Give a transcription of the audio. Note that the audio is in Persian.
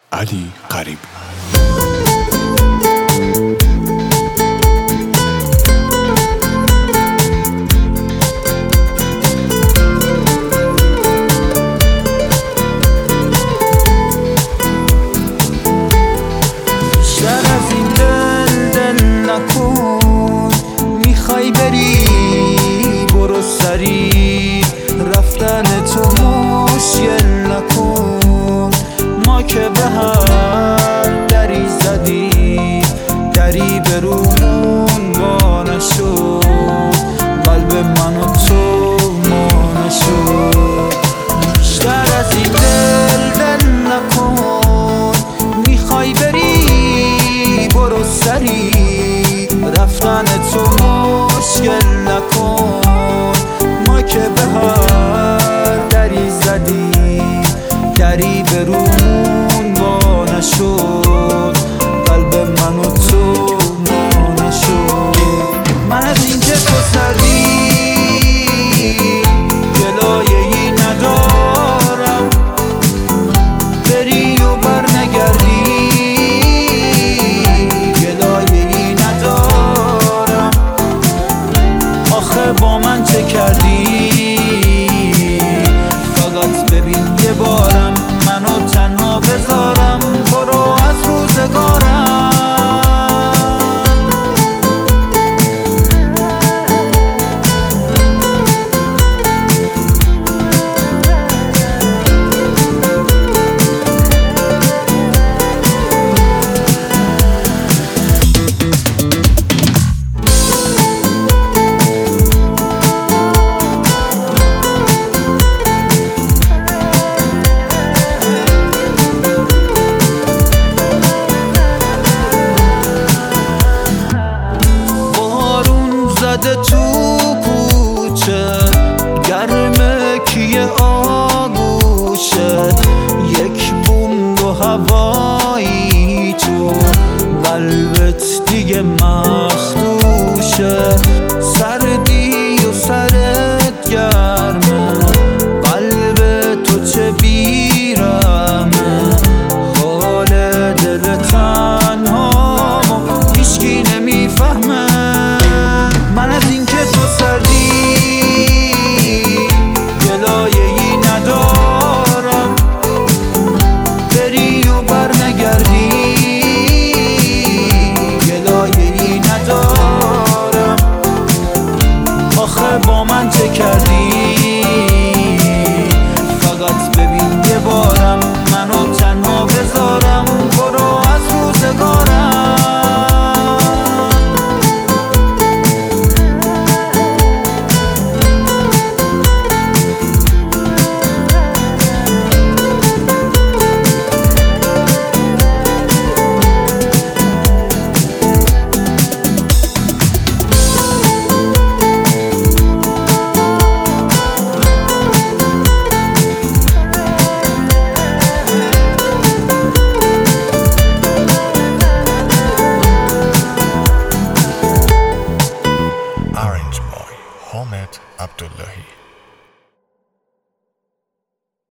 علی غریب. میخوای بری برو سری، رفتن تو مشکل نکن. ما که به هر دری زدیم دری به رومون وا نشد، قلب من و تو ما نشد. بیشتر از این دل نکن، میخوای بری برو سری، رفتن تو مشکل نکن. ما که به هر دری زدیم دری به رومون وا نشد، قلب من و تو ما نشد. من از این که تو سردی جلایه‌ای ندارم، بری و بر نگردی جلایه‌ای ندارم. آخه با من چه کردی؟ فقط ببین یه بارم منو تنها بذارم، برو از روزگارم. تو کوچه گرمه کیه آگوشه، یک بوم و هوایی تو قلبت دیگه من